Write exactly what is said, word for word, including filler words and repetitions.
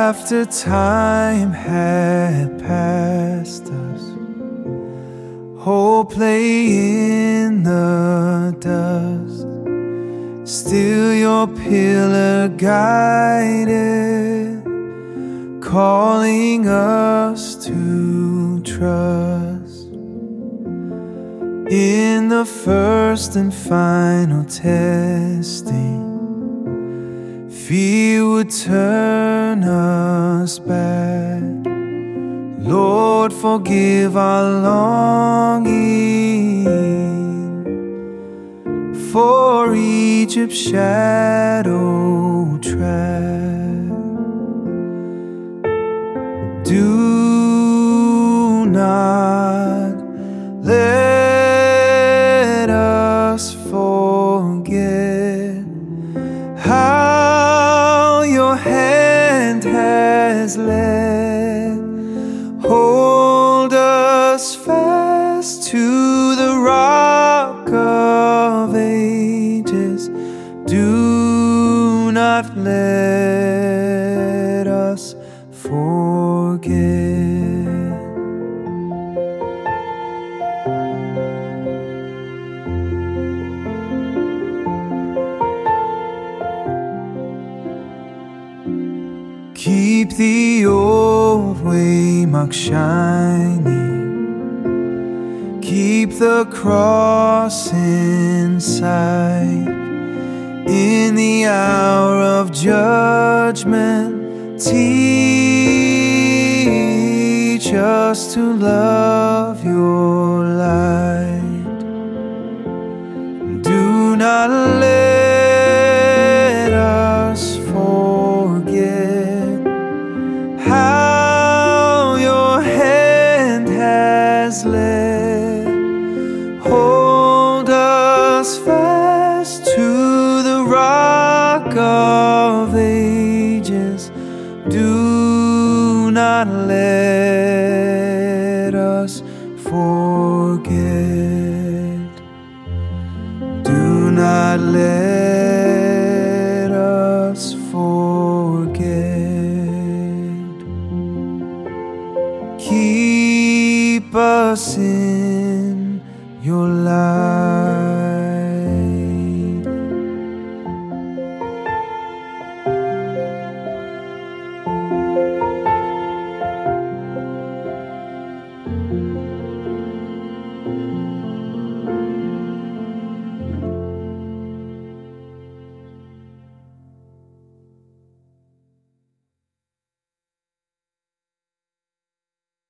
After time had passed us, hope lay in the dust. Still your pillar guided, calling us to trust. In the first and final testing, fear would turn us back. Lord, forgive our longing for Egypt's shadow track. Do not let us forget how your hand has led. Hold us fast to the rock of ages. Do not let us forget. Keep the old waymark shining, keep the cross in sight. In the hour of judgment, teach us to love your light. Do not let us forget how your hand has led. Hold us fast to the rock of ages. Do not let us forget. Do not let us forget. Keep us in your light.